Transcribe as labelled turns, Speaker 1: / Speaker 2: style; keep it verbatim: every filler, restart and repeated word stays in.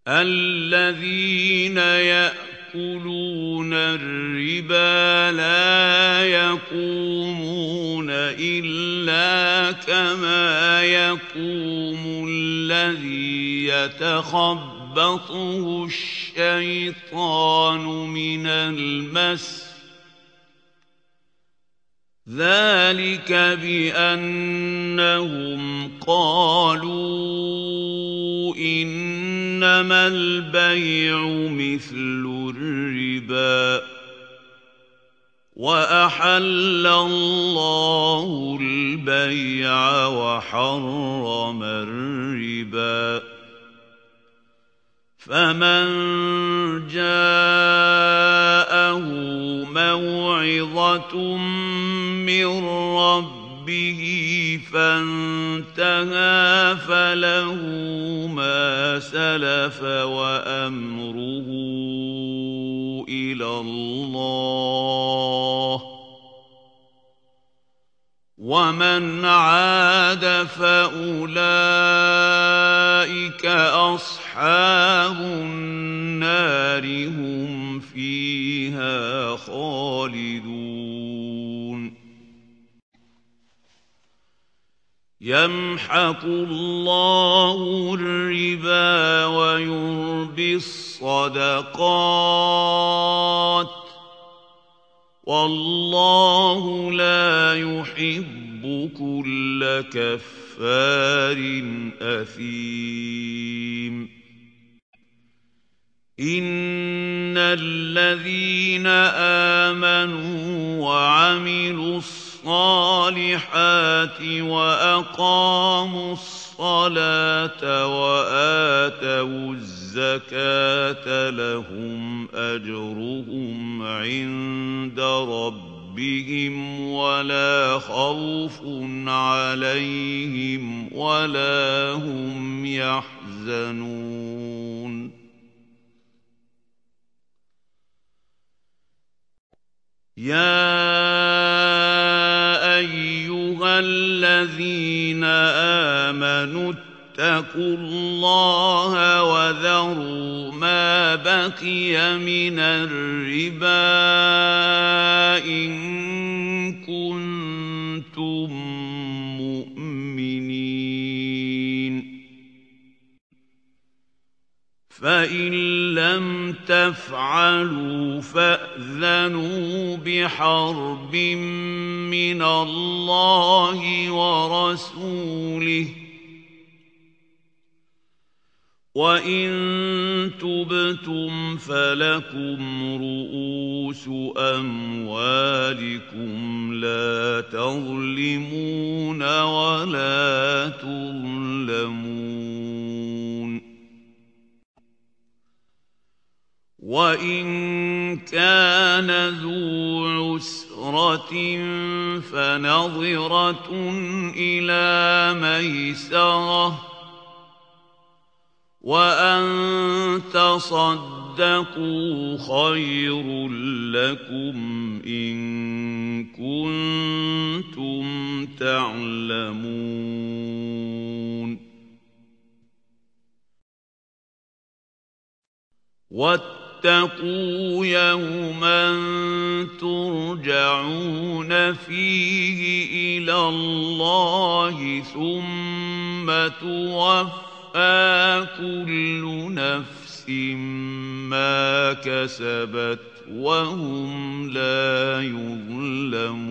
Speaker 1: الذين يأكلون الربا لا يقومون إلا كما يقوم الذي يتخبطه الشيطان من المس ذلك بأنهم قالوا إنما البيع مثل الربا وأحل الله البيع وحرم الربا فمن جاءه موعظة من ربه فانتهى فله ما سلف وأمره إلى الله ومن عاد فأولئك أصحاب النار هم فيها خالدون يمحق الله الربا ويربي الصدقات والله لا يحب كل كفار أثيم إن الذين آمنوا وعملوا الصالحات وأقاموا الصلاة وآتوا الزكاة لهم أجرهم عند ربهم ولا خوف عليهم ولا هم يحزنون يا أيها الذين آمنوا اتقوا الله وذروا ما بقي من الربا إن كنتم مؤمنين فإن لم تفعلوا فأذنوا بحرب من الله ورسوله وإن تبتم فلكم رؤوس أموالكم لا تظلمون ولا تظلمون وإن كان ذو عسرة فنظرة إلى ميسرة وأن تصدقوا خير لكم إن كنتم تعلمون واتقوا يوما ترجعون فيه إلى الله ثم توفى كل نفس ما كسبت وهم لا يظلمون